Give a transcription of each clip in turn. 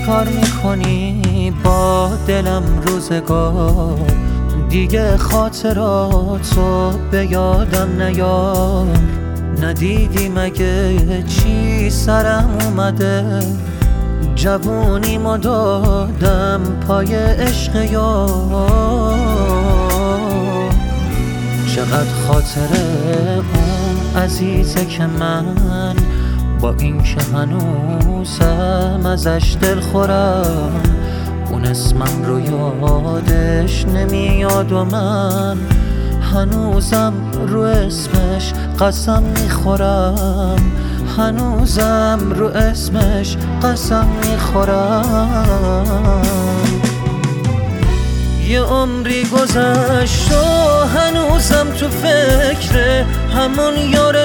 کار میکنی با دلم روزگار؟ دیگه خاطراتو به یادم نیار. ندیدی مگه چی سرم اومده؟ جوونیمو دادم پای عشق یار. چقدر خاطره اون عزیزه که من با این که هنوزم ازش دل خورم. اون اسمم رو یادش نمیاد و من هنوزم رو اسمش قسم میخورم. هنوزم رو اسمش قسم میخورم. یه عمری گذشت و هنوزم تو فکر همون یار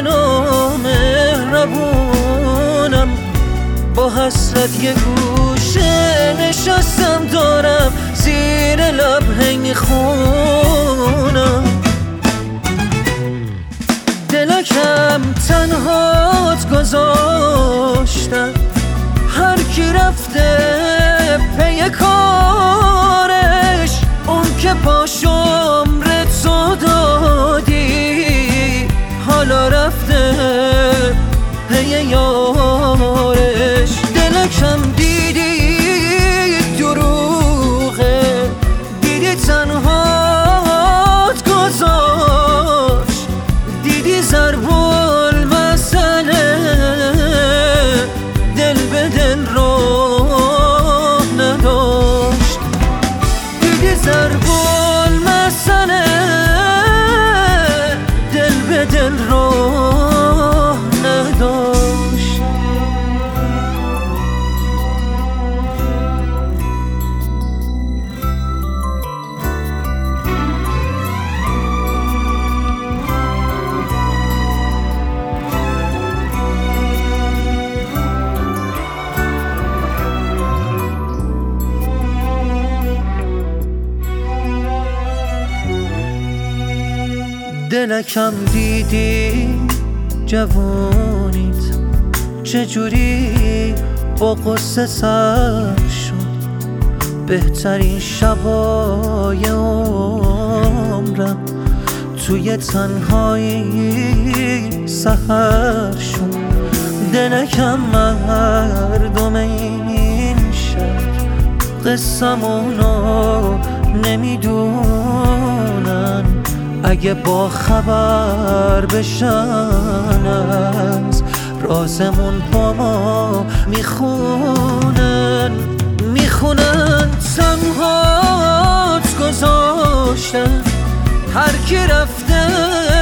نامهربونم. با حسرت یه گوشه نشستم دارم زیر لب هی میخونم. دلکم تنهات گذاشتم، هر کی رفته پی کارش. اون که پاشو عمرتو دادی حالا رفته پی یارش. دلکم دیدی دروغه، دیدی تنهات گذاشت، دیدی ضرب المثله دل به دل راه نداشت. دیدی ضرب المثله دل به دل راه نداشت. دلکم دیدی جوونیت چجوری با قصه سر شد. بهترین شبای عمرم توی تنهایی سحر شد. دلکم مردم این شهر قصمونو نمیدونن. اگه با خبر بشن از رازمون با ما میخونن. تنهات گذاشتن، هر کی رفته